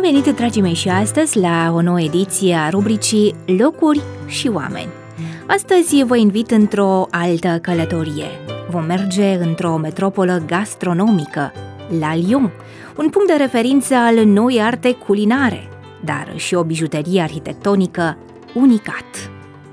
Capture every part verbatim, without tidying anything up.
venit, dragii mei, și astăzi la o nouă ediție a rubricii Locuri și oameni. Astăzi vă invit într-o altă călătorie. Vom merge într-o metropolă gastronomică, la Lyon, un punct de referință al noii arte culinare, dar și o bijuterie arhitectonică unicat.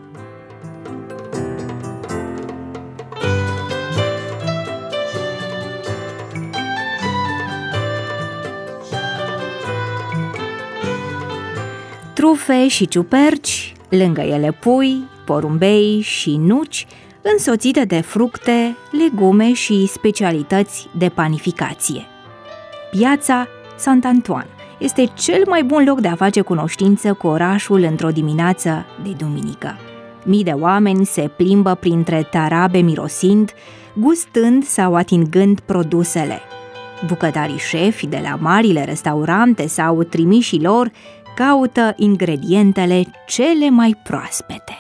Trufe și ciuperci, lângă ele pui, porumbei și nuci, însoțite de fructe, legume și specialități de panificație. Piața Saint-Antoine este cel mai bun loc de a face cunoștință cu orașul într-o dimineață de duminică. Mii de oameni se plimbă printre tarabe mirosind, gustând sau atingând produsele. Bucătarii șefi de la marile restaurante sau trimișii lor caută ingredientele cele mai proaspete.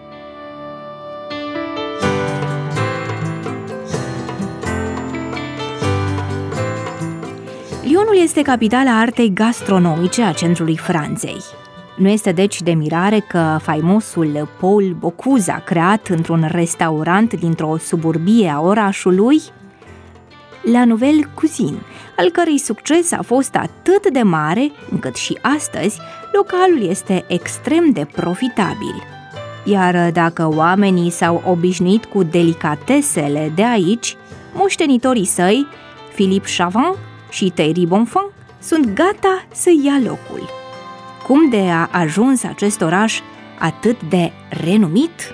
Lyonul este capitala artei gastronomice a centrului Franței. Nu este deci de mirare că faimosul Paul Bocuse a creat într-un restaurant dintr-o suburbie a orașului La Nouvelle Cuisine, al cărei succes a fost atât de mare încât și astăzi localul este extrem de profitabil. Iar dacă oamenii s-au obișnuit cu delicatesele de aici, moștenitorii săi, Philippe Chavin și Thierry Bonfin, sunt gata să ia locul. Cum de a ajuns acest oraș atât de renumit?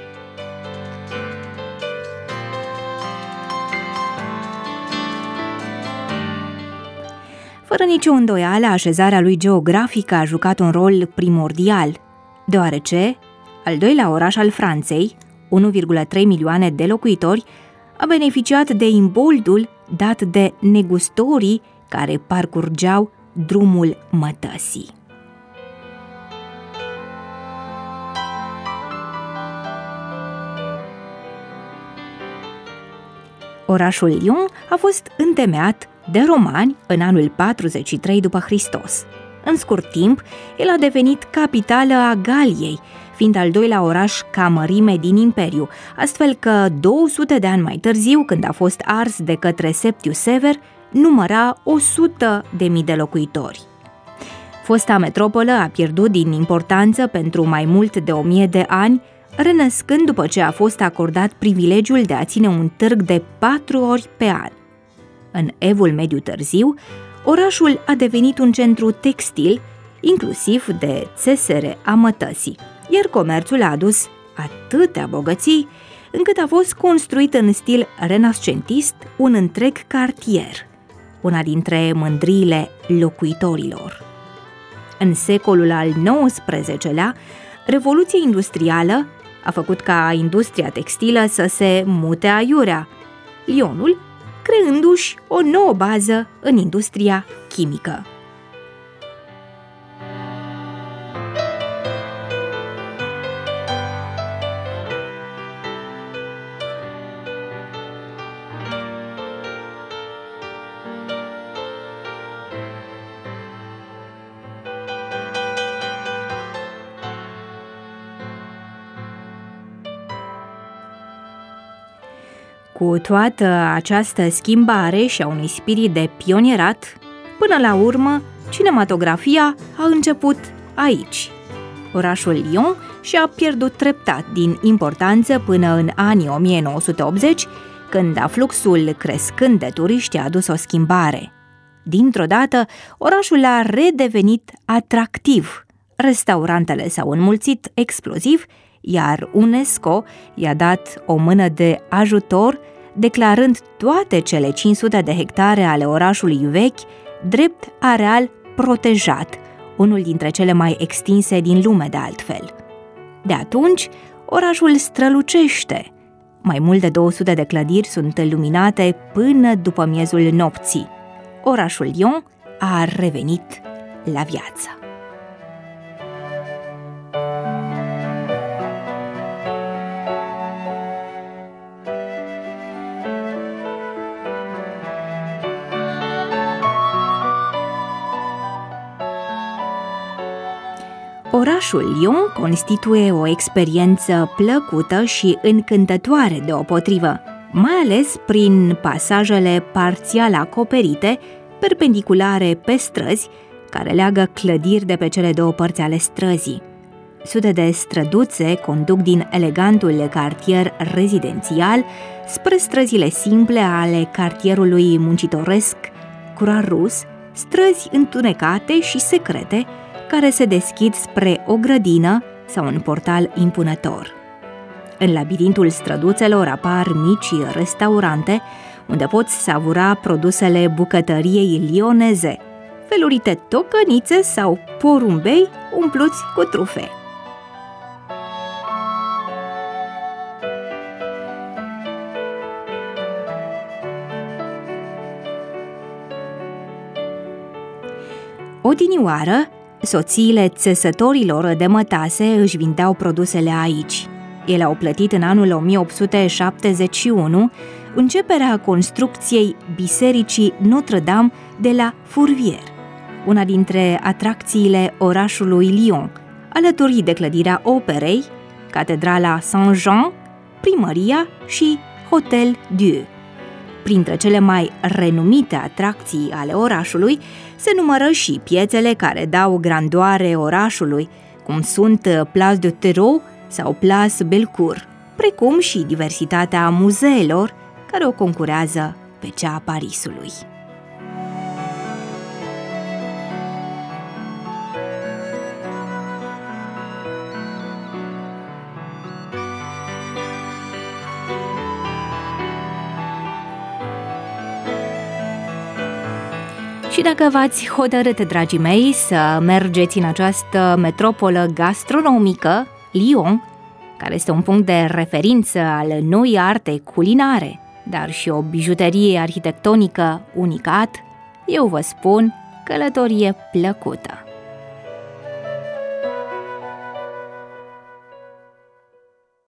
Fără nicio îndoială, așezarea lui geografică a jucat un rol primordial, deoarece al doilea oraș al Franței, unu virgulă trei milioane de locuitori, a beneficiat de imboldul dat de negustorii care parcurgeau drumul mătăsii. Orașul Lyon a fost întemeiat de romani în anul patruzeci și trei după Hristos. În scurt timp, el a devenit capitală a Galiei, fiind al doilea oraș ca mărime din imperiu, astfel că două sute de ani mai târziu, când a fost ars de către Septius Sever, număra o sută de mii de locuitori. Fosta metropolă a pierdut din importanță pentru mai mult de o mie de ani, renăscând după ce a fost acordat privilegiul de a ține un târg de patru ori pe an. În Evul Mediu târziu, orașul a devenit un centru textil, inclusiv de țesere a mătăsii, iar comerțul a adus atâtea bogății, încât a fost construit în stil renascentist un întreg cartier, una dintre mândriile locuitorilor. În secolul al nouăsprezecelea, Revoluția industrială a făcut ca industria textilă să se mute aiurea, Lyonul creându-și o nouă bază în industria chimică. Cu toată această schimbare și a unui spirit de pionierat, până la urmă, cinematografia a început aici. Orașul Lyon și-a pierdut treptat din importanță până în anii o mie nouă sute optzeci, când afluxul crescând de turiști a adus o schimbare. Dintr-o dată, orașul a redevenit atractiv. Restaurantele s-au înmulțit exploziv, iar UNESCO i-a dat o mână de ajutor, declarând toate cele cinci sute de hectare ale orașului vechi drept areal protejat, unul dintre cele mai extinse din lume de altfel. De atunci, orașul strălucește. Mai mult de două sute de clădiri sunt luminate până după miezul nopții. Orașul Lyon a revenit la viață. Orașul Lyon constituie o experiență plăcută și încântătoare deopotrivă, mai ales prin pasajele parțial acoperite, perpendiculare pe străzi, care leagă clădiri de pe cele două părți ale străzii. Sute de străduțe conduc din elegantul cartier rezidențial spre străzile simple ale cartierului muncitoresc Croix-Rousse, străzi întunecate și secrete care se deschid spre o grădină sau un portal impunător. În labirintul străduțelor apar mici restaurante unde poți savura produsele bucătăriei lioneze, felurite tocănițe sau porumbei umpluți cu trufe. Odinioară, soțiile țesătorilor de mătase își vindeau produsele aici. Ele au plătit în anul o mie opt sute șaptezeci și unu începerea construcției bisericii Notre-Dame de la Fourvière, una dintre atracțiile orașului Lyon, alături de clădirea Operei, Catedrala Saint-Jean, primăria și Hotel Dieu. Printre cele mai renumite atracții ale orașului se numără și piețele care dau grandoare orașului, cum sunt Place de Terreau sau Place Bellecour, precum și diversitatea muzeelor care o concurează pe cea a Parisului. Și dacă v-ați hotărât, dragii mei, să mergeți în această metropolă gastronomică, Lyon, care este un punct de referință al noii arte culinare, dar și o bijuterie arhitectonică unicat, eu vă spun călătorie plăcută!